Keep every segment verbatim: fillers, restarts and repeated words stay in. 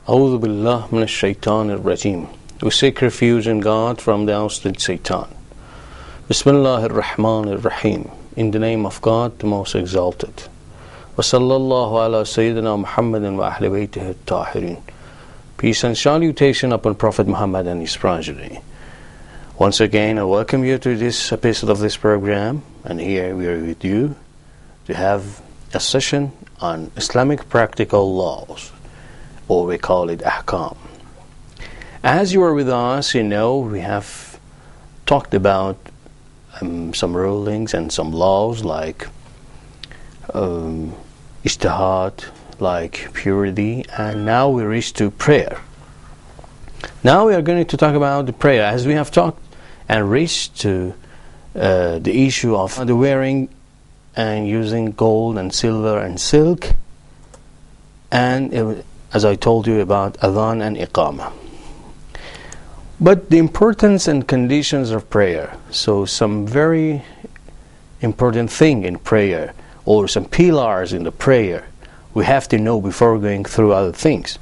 A'udhu billah minash shaitanir rajim. We seek refuge in God from the ousted Satan. Bismillahir Rahmanir Rahim. In the name of God, the most exalted. Wa sallallahu ala Sayyidina Muhammadin wa ahli baytihi at-tahirin. Peace and salutation upon Prophet Muhammad and his progeny. Once again, I welcome you to this episode of this program, and here we are with you to have a session on Islamic practical laws, or we call it ahkam. As you are with us, you know we have talked about um, some rulings and some laws like um, ijtihad, like purity, and now we reach to prayer. Now we are going to talk about the prayer, as we have talked and reached to uh, the issue of the wearing and using gold and silver and silk, and it, as I told you about adhan and iqamah. But the importance and conditions of prayer, so some very important thing in prayer, or some pillars in the prayer, we have to know before going through other things.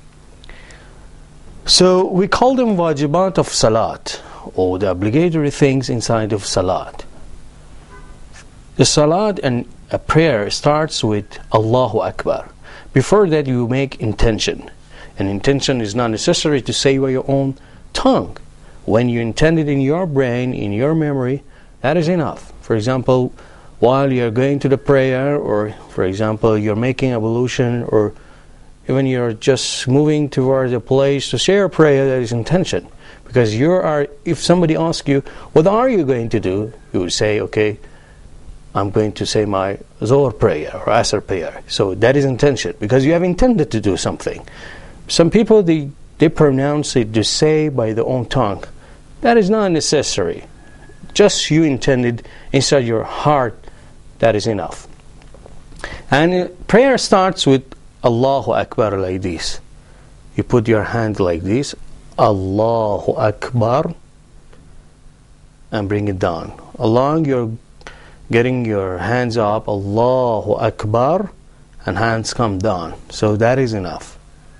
So we call them wajibat of salat, or the obligatory things inside of salat. The salat and a prayer starts with Allahu Akbar. Before that, you make intention. An intention is not necessary to say by your own tongue. When you intend it in your brain, in your memory, that is enough. For example, while you're going to the prayer, or for example, you're making ablution, or even you're just moving towards a place to say a prayer, that is intention. Because you are, if somebody asks you, what are you going to do? You would say, okay, I'm going to say my Zohar prayer or Asr prayer. So that is intention, because you have intended to do something. Some people, they, they pronounce it to say by their own tongue. That is not necessary. Just you intended inside your heart, that is enough. And uh, prayer starts with Allahu Akbar like this. You put your hand like this, Allahu Akbar, and bring it down. Along your getting your hands up, Allahu Akbar, and hands come down. So that is enough.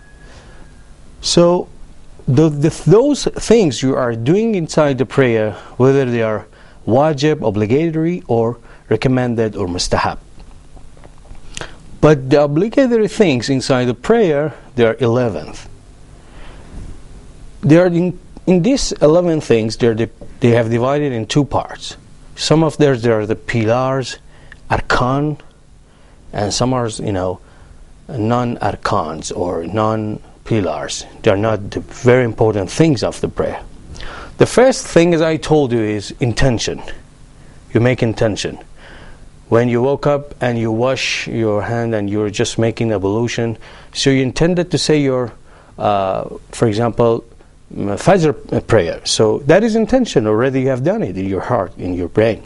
So the, the, those things you are doing inside the prayer, whether they are wajib, obligatory, or recommended, or mustahab. But the obligatory things inside the prayer, there are eleven. They are in, in these eleven things, they they have divided in two parts. Some of theirs, there are the pillars, arkan, and some are, you know, non-arkans or non-pillars. They are not the very important things of the prayer. The first thing, as I told you, is intention. You make intention. When you woke up and you wash your hand and you're just making ablution, so you intended to say your, uh, for example, Fajr prayer. So that is intention. Already you have done it in your heart, in your brain.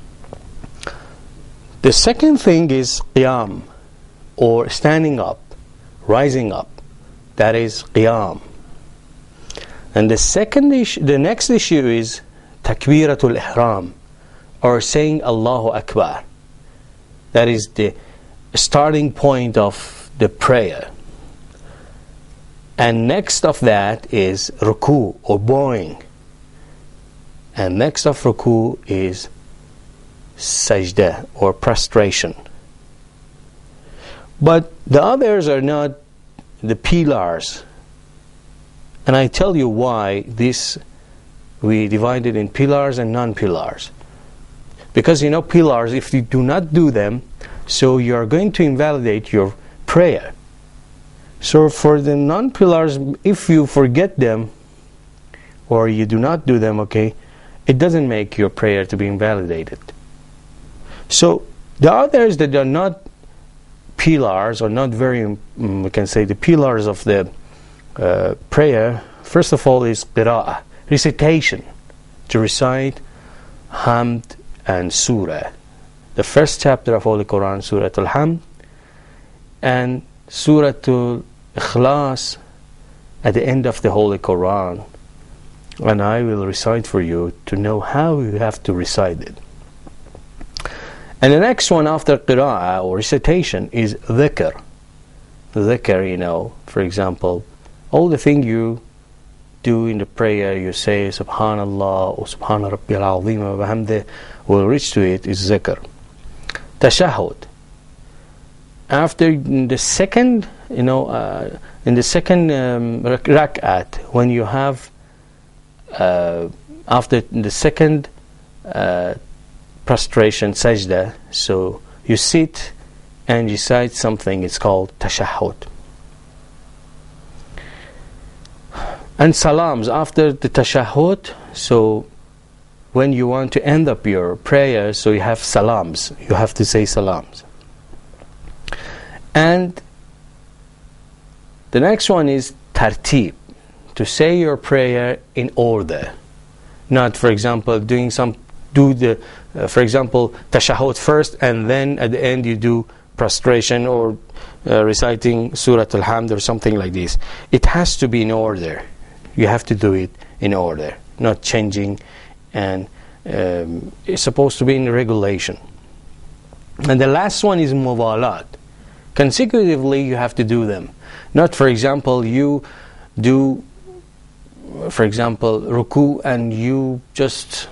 The second thing is qiyam, or standing up, rising up. That is qiyam. And the second issue, the next issue is takbiratul ihram, or saying Allahu Akbar. That is the starting point of the prayer. And next of that is ruku, or bowing. And next of ruku is sajda, or prostration. But the others are not the pillars. And I tell you why this we divided in pillars and non-pillars. Because, you know, pillars, if you do not do them, so you are going to invalidate your prayer. So for the non-pillars, if you forget them or you do not do them, okay, it doesn't make your prayer to be invalidated. So the others that are not pillars, or not very, um, we can say the pillars of the uh, prayer, first of all is qira'ah, recitation, to recite Hamd and Surah. The first chapter of Holy Quran, Surah Al-Hamd, and Surah Al-Ikhlas at the end of the Holy Quran. And I will recite for you to know how you have to recite it. And the next one after qira'ah or recitation is dhikr. Dhikr, you know, for example, all the thing you do in the prayer, you say Subhanallah or Subhana Rabbil Azim wa bihamdih, will reach to it, is zikr. Tashahhud. After the second, you know, uh, in the second um, rak'at, when you have, uh, after the second uh, prostration, sajda, so you sit and recite something, it's called tashahhud. And salams, after the tashahhud, so when you want to end up your prayer, so you have salams, you have to say salams. And the next one is tartib, to say your prayer in order. Not, for example, doing some, do the, uh, for example, tashahhud first, and then at the end you do prostration or uh, reciting Surah Al-Hamd or something like this. It has to be in order. You have to do it in order, not changing, and um, it's supposed to be in regulation. And the last one is muwalat. Consecutively you have to do them. Not, for example, you do, for example, ruku, and you just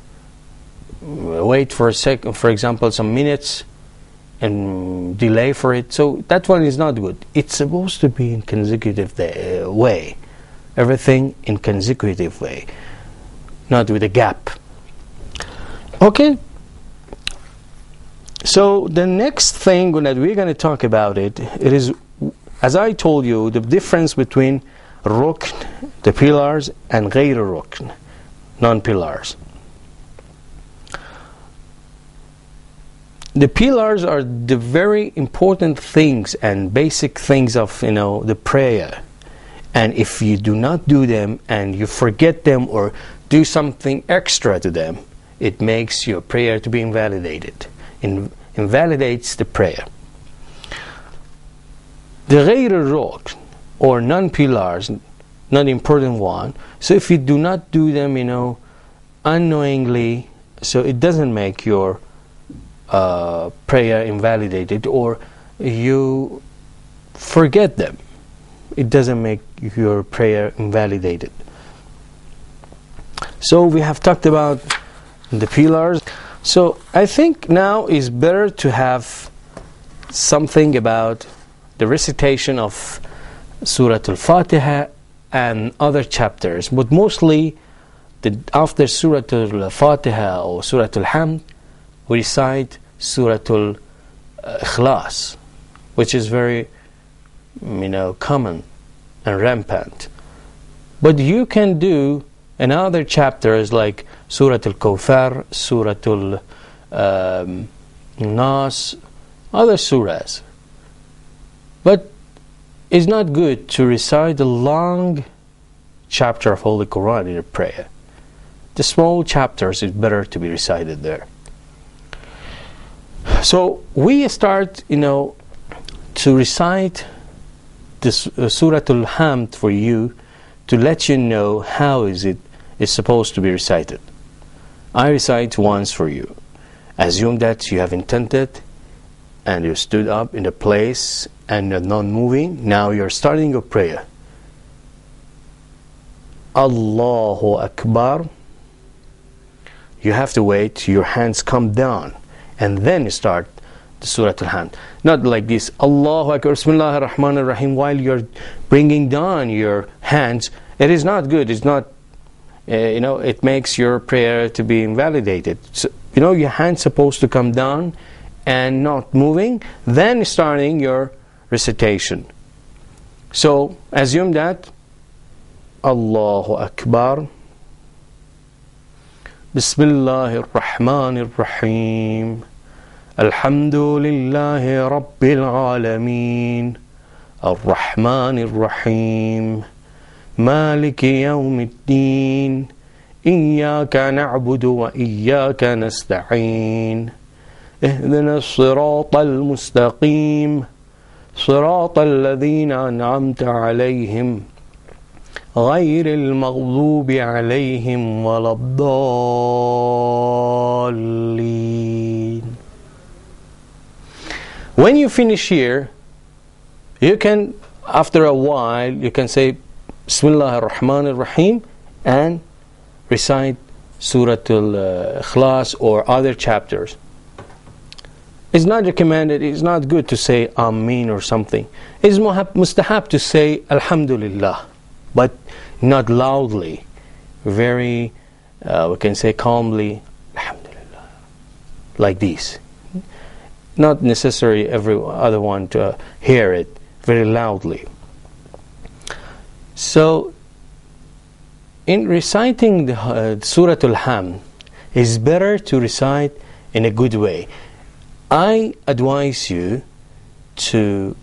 wait for a second, for example, some minutes, and delay for it. So that one is not good. It's supposed to be in consecutive uh, way. Everything in consecutive way, not with a gap. Okay. So the next thing that we're going to talk about it, it is, as I told you, the difference between rukn, the pillars, and ghayr rukn, non-pillars. The pillars are the very important things and basic things of, you know, the prayer. And if you do not do them and you forget them or do something extra to them, it makes your prayer to be invalidated. In, invalidates the prayer. The ghayr rukn, or non-pillars, not important one. So if you do not do them, you know, unknowingly, so it doesn't make your uh, prayer invalidated, or you forget them, it doesn't make your prayer invalidated. So we have talked about the pillars. So I think now is better to have something about the recitation of Surah Al-Fatiha and other chapters, but mostly the, after Surah Al-Fatiha or Surah Al-Hamd, we recite Surah Al-Ikhlas, which is very, you know, common and rampant. But you can do another chapters like Surah Al-Kawthar, Surah Al-Nas, other surahs. But it's not good to recite the long chapter of Holy Quran in a prayer. The small chapters is better to be recited there. So we start, you know, to recite this uh, Surah Al-Hamd for you, to let you know how is it is supposed to be recited. I recite once for you. Assume that you have intended and you stood up in a place and you're not moving. Now you're starting your prayer. Allahu Akbar. You have to wait, your hands come down, and then you start the Surah Al-Hamd. Not like this, Allahu Akbar, Bismillah ar-Rahman ar-Rahim, while you're bringing down your hands. It is not good. It's not, uh, you know, it makes your prayer to be invalidated. So, you know, your hand's supposed to come down and not moving, then starting your recitation. So, assume that, Allahu Akbar, Bismillah ar-Rahman ar-Rahim, Alhamdulillahi Rabbil Alameen, Ar-Rahman ar-Rahim, Maliki Yawmiddin, Iyyaka na'budu wa iyyaka nasta'een, Ihdina as-sirata al-mustaqim, Sirata alladhina an'amta alayhim, غير المغضوب عليهم ولا الضالين. When you finish here, you can, after a while, you can say Bismillah ar-Rahman ar-Rahim and recite Surah Al-Ikhlas or other chapters. It's not recommended, it's not good to say Ameen or something. It's mustahab to say Alhamdulillah, but not loudly, very, uh, we can say calmly, Alhamdulillah, like this. Not necessary every other one to hear it very loudly. So, in reciting the uh, Surah Al-Hamd, it's better to recite in a good way. I advise you to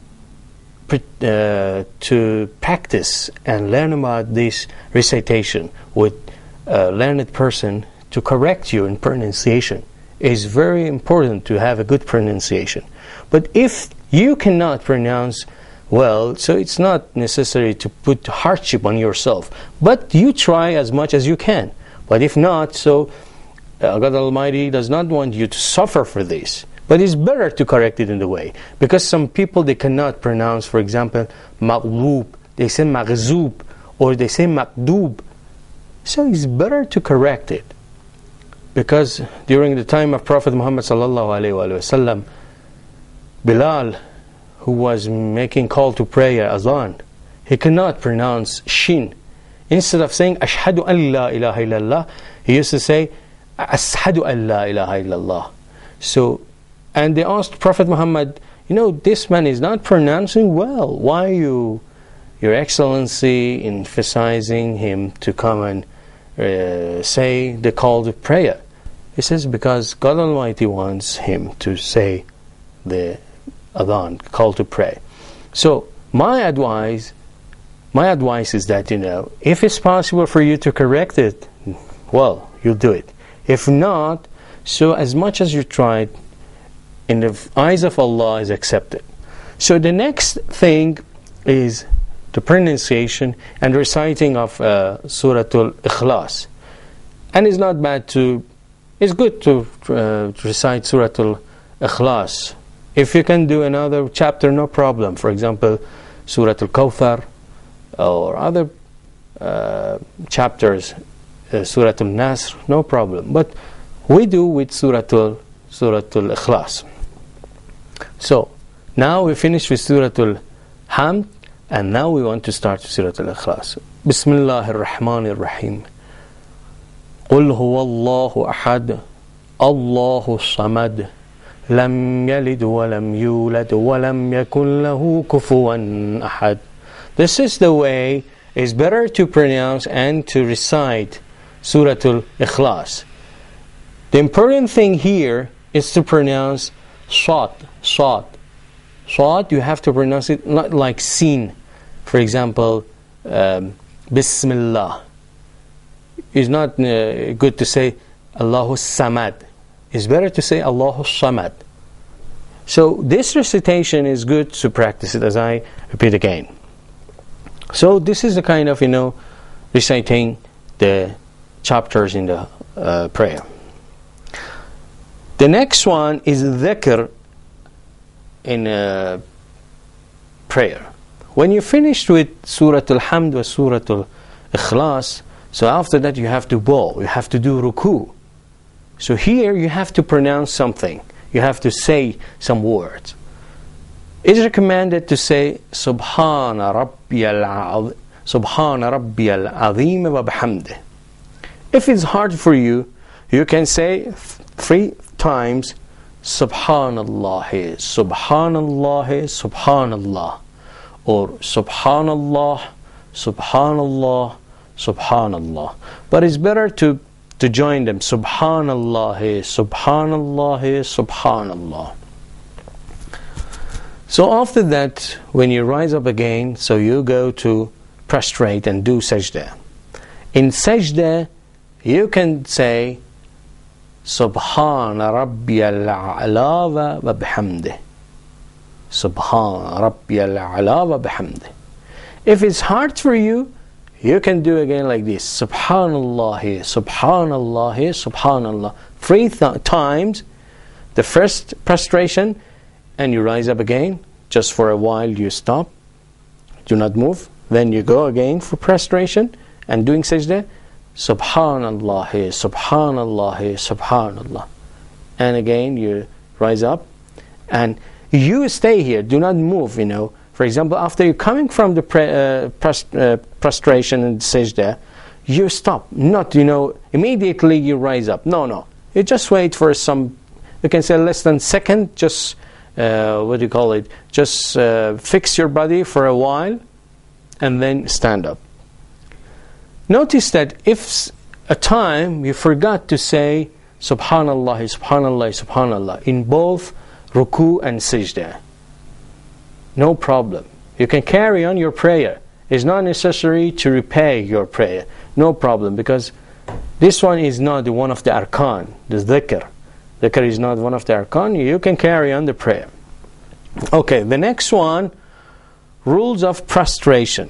uh, to practice and learn about this recitation with a learned person to correct you in pronunciation. It's very important to have a good pronunciation. But if you cannot pronounce well, so it's not necessary to put hardship on yourself, but you try as much as you can. But if not, so uh, God Almighty does not want you to suffer for this. But it's better to correct it in the way, because some people, they cannot pronounce, for example, maghlub, they say maghzub, or they say makdub. So it's better to correct it, because during the time of Prophet Muhammad sallallahu alaihi wasallam, Bilal, who was making call to prayer, azan, he cannot pronounce shin. Instead of saying ashhadu an la ilaha illallah, he used to say ashhadu an la ilaha illallah. So, and they asked Prophet Muhammad, you know, this man is not pronouncing well. Why you, Your Excellency, emphasizing him to come and uh, say the call to prayer? He says, because God Almighty wants him to say the adhan, call to pray. So my advice, my advice is that, you know, if it's possible for you to correct it, well, you'll do it. If not, so as much as you tried, in the eyes of Allah is accepted. So the next thing is the pronunciation and reciting of uh, Surah Al-Ikhlas. And it's not bad to, it's good to uh, recite Surah Al-Ikhlas. If you can do another chapter, no problem. For example, Surah Al-Kawthar or other uh, chapters, uh, Surah Al-Nasr, no problem. But we do with Surah Al Surah Al-Ikhlas. So now we finished with Surah Al-Hamd, and now we want to start with Surah Al-Ikhlas. Bismillah ar-Rahman ar-Rahim. قل هو الله أحد الله الصمد لم يلد ولم يولد ولم يكن له كفوا أحد. This is the way. It's better to pronounce and to recite Surah Al-Ikhlas. The important thing here is to pronounce Sad, Sad. Sad, you have to pronounce it not like Sin. For example, um, Bismillah. It's not uh, good to say Allahu Samad. It's better to say Allahu Samad. So this recitation is good to practice it, as I repeat again. So this is the kind of, you know, reciting the chapters in the uh, prayer. The next one is dhikr in uh, prayer. When you finished with Surah Al-Hamd or Surah Al-Ikhlas, so after that you have to bow, you have to do ruku. So here you have to pronounce something. You have to say some words. It is recommended to say Subhana Rabbiyal Subhana Rabbiyal Azim wa bihamdih. If it's hard for you, you can say three times Subhanallah, Subhanallah, Subhanallah, or Subhanallah, Subhanallah, Subhanallah. But it's better to to join them. Subhanallah, Subhanallah, Subhanallah. So after that, when you rise up again, so you go to prostrate and do sajda. In sajda, you can say Subhana Rabbiyal A'la wa bihamdih. Subhana Rabbiyal A'la wa bihamdih. If it's hard for you, you can do again like this. Subhanallah, Subhanallah, Subhanallah. Three th- times. The first prostration, and you rise up again. Just for a while you stop. do not move. Then you go again for prostration and doing sajda, Subhanallah, Subhanallah, Subhanallah. And again you rise up and you stay here, do not move, you know. For example, after you're coming from the pre, uh, prost, uh, prostration and sajda, you stop, not, you know, immediately you rise up. No, no. You just wait for some, you can say less than a second, just, uh, what do you call it, just uh, fix your body for a while and then stand up. Notice that if a time you forgot to say Subhanallah, Subhanallah, Subhanallah in both ruku and sajda, no problem. You can carry on your prayer. It's not necessary to repay your prayer. No problem, because this one is not the one of the arkan, the dhikr. Dhikr is not one of the arkan. You can carry on the prayer. Okay, the next one, rules of prostration.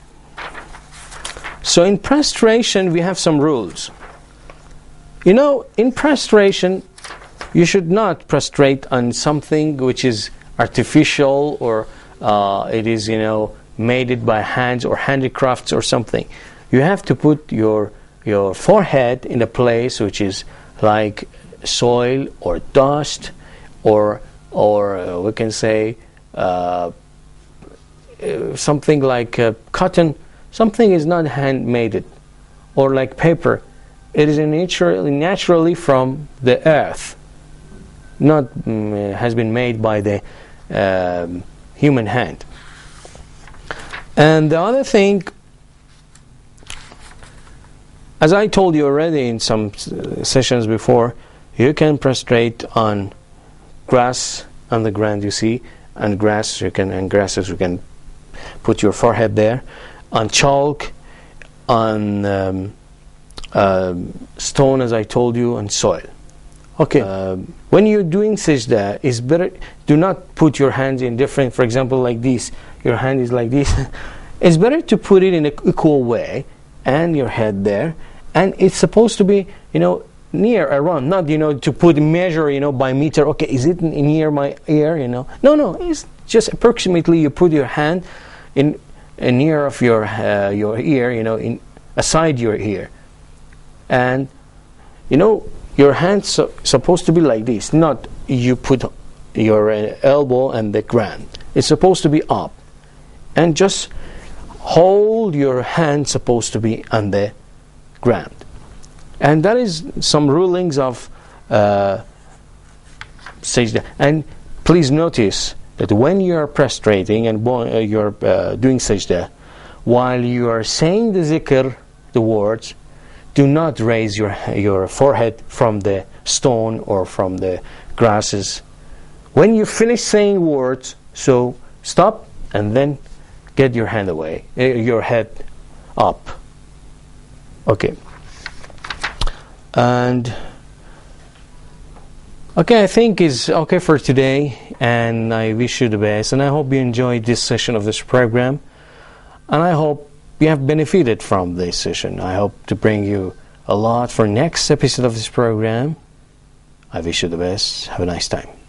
So in prostration we have some rules. You know, in prostration you should not prostrate on something which is artificial or uh, it is, you know, made it by hands or handicrafts or something. You have to put your your forehead in a place which is like soil or dust or or uh, we can say uh, something like uh, cotton. Something is not handmade, or like paper. It is naturally naturally from the earth, not um, has been made by the um, human hand. And the other thing, as I told you already in some sessions before, you can prostrate on grass on the ground. You see, on grass you can, and grasses you can put your forehead there. On chalk, on um, uh, stone, as I told you, and soil. Okay. Uh, when you're doing sajda, it's better. Do not put your hands in different. For example, like this. Your hand is like this. It's better to put it in an equal way, and your head there, and it's supposed to be, you know, near around. Not, you know, to put measure, you know, by meter. Okay, is it near my ear? You know, no, no. It's just approximately. You put your hand in. Uh, near of your uh, your ear, you know, in aside your ear, and you know your hands so, supposed to be like this. Not you put your uh, elbow and the ground. It's supposed to be up, and just hold your hand supposed to be on the ground. And that is some rulings of uh, sajda. And please notice that when you are prostrating and uh, you're uh, doing sajda, while you are saying the zikr, the words, do not raise your your forehead from the stone or from the grasses. When you finish saying words, so stop and then get your hand away, uh, your head up. Okay. And okay, I think it's okay for today, and I wish you the best, and I hope you enjoyed this session of this program, and I hope you have benefited from this session. I hope to bring you a lot for next episode of this program. I wish you the best. Have a nice time.